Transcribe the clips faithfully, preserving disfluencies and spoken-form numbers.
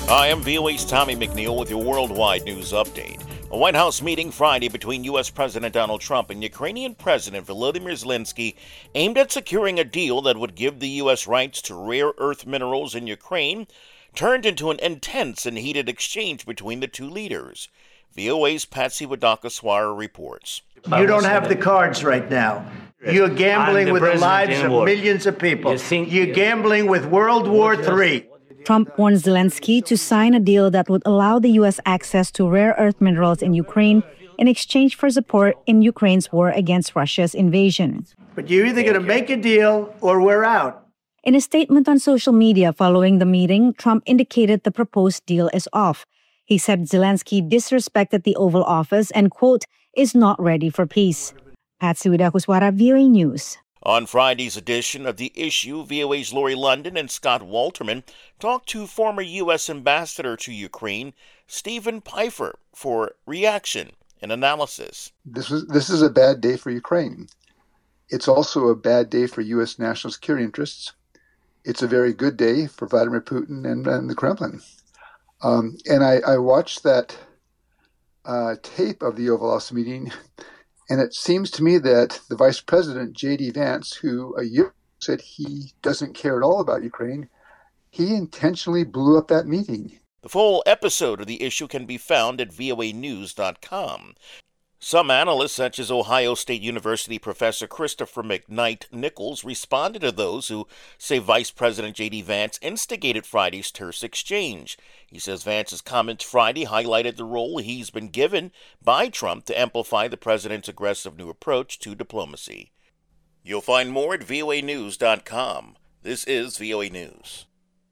Hi, I'm V O A's Tommy McNeil with your worldwide news update. A White House meeting Friday between U S. President Donald Trump and Ukrainian President Volodymyr Zelensky aimed at securing a deal that would give the U S rights to rare earth minerals in Ukraine turned into an intense and heated exchange between the two leaders. V O A's Patsy Wadakaswara reports. You don't have the cards right now. You're gambling the with the lives of war. millions of people. You think, You're gambling with World War Three. Trump warned Zelensky to sign a deal that would allow the U S access to rare earth minerals in Ukraine in exchange for support in Ukraine's war against Russia's invasion. But you're either going to make a deal or we're out. In a statement on social media following the meeting, Trump indicated the proposed deal is off. He said Zelensky disrespected the Oval Office and, quote, is not ready for peace. Patsy Wadakaswara, V O A News. On Friday's edition of The Issue, V O A's Lori London and Scott Walterman talked to former U S ambassador to Ukraine, Stephen Pfeiffer, for reaction and analysis. This is, this is a bad day for Ukraine. It's also a bad day for U S national security interests. It's a very good day for Vladimir Putin and, and the Kremlin. Um, and I, I watched that uh, tape of the Oval Office meeting, and it seems to me that the Vice President, J D Vance, who a year ago said he doesn't care at all about Ukraine, he intentionally blew up that meeting. The full episode of The Issue can be found at V O A news dot com. Some analysts, such as Ohio State University professor Christopher McKnight Nichols, responded to those who say Vice President J D Vance instigated Friday's terse exchange. He says Vance's comments Friday highlighted the role he's been given by Trump to amplify the president's aggressive new approach to diplomacy. You'll find more at V O A news dot com. This is V O A News.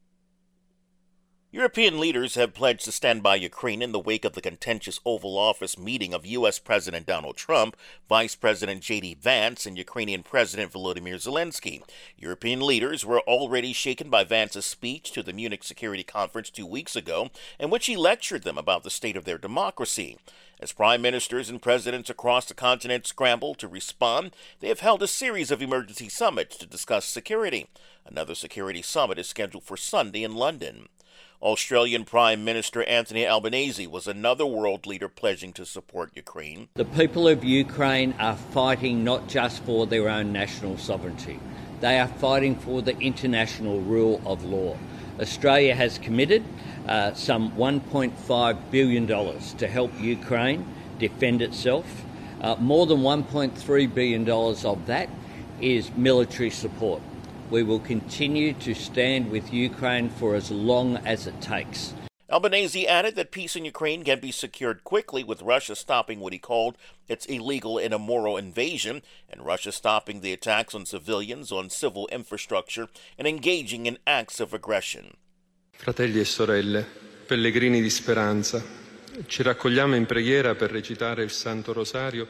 European leaders have pledged to stand by Ukraine in the wake of the contentious Oval Office meeting of U S. President Donald Trump, Vice President J D Vance, and Ukrainian President Volodymyr Zelensky. European leaders were already shaken by Vance's speech to the Munich Security Conference two weeks ago, in which he lectured them about the state of their democracy. As prime ministers and presidents across the continent scramble to respond, they have held a series of emergency summits to discuss security. Another security summit is scheduled for Sunday in London. Australian Prime Minister Anthony Albanese was another world leader pledging to support Ukraine. The people of Ukraine are fighting not just for their own national sovereignty. They are fighting for the international rule of law. Australia has committed uh, some one point five billion dollars to help Ukraine defend itself. Uh, more than one point three billion dollars of that is military support. We will continue to stand with Ukraine for as long as it takes. Albanese added that peace in Ukraine can be secured quickly with Russia stopping what he called its illegal and immoral invasion, and Russia stopping the attacks on civilians, on civil infrastructure, and engaging in acts of aggression. Fratelli e sorelle, pellegrini di speranza, ci raccogliamo in preghiera per recitare il Santo Rosario.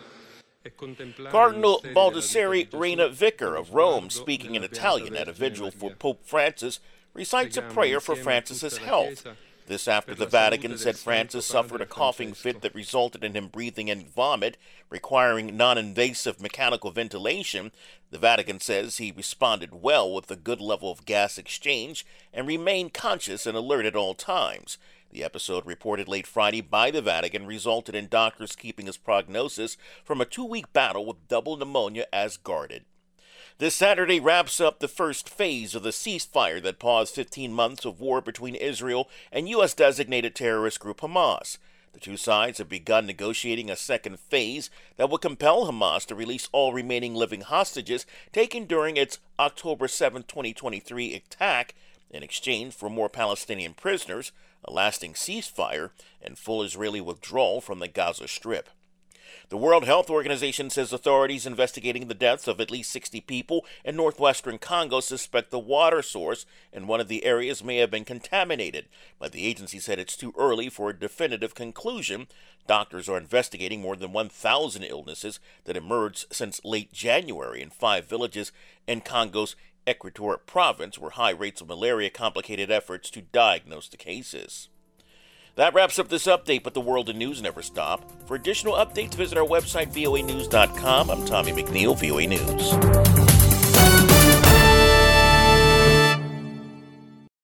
Cardinal Baldessari Reina Vicar of Rome, speaking in Italian at a vigil for Pope Francis, recites a prayer for Francis's health. This after the Vatican said Francis suffered a coughing fit that resulted in him breathing in vomit, requiring non-invasive mechanical ventilation. The Vatican says he responded well with a good level of gas exchange and remained conscious and alert at all times. The episode, reported late Friday by the Vatican, resulted in doctors keeping his prognosis from a two-week battle with double pneumonia as guarded. This Saturday wraps up the first phase of the ceasefire that paused fifteen months of war between Israel and U S-designated terrorist group Hamas. The two sides have begun negotiating a second phase that will compel Hamas to release all remaining living hostages taken during its October seventh, twenty twenty-three attack in exchange for more Palestinian prisoners, a lasting ceasefire, and full Israeli withdrawal from the Gaza Strip. The World Health Organization says authorities investigating the deaths of at least sixty people in northwestern Congo suspect the water source in one of the areas may have been contaminated, but the agency said it's too early for a definitive conclusion. Doctors are investigating more than one thousand illnesses that emerged since late January in five villages in Congo's Equatorial province, where high rates of malaria complicated efforts to diagnose the cases. That wraps up this update, but the world of news never stop. For additional updates, visit our website, V O A news dot com. I'm Tommy McNeil, V O A News.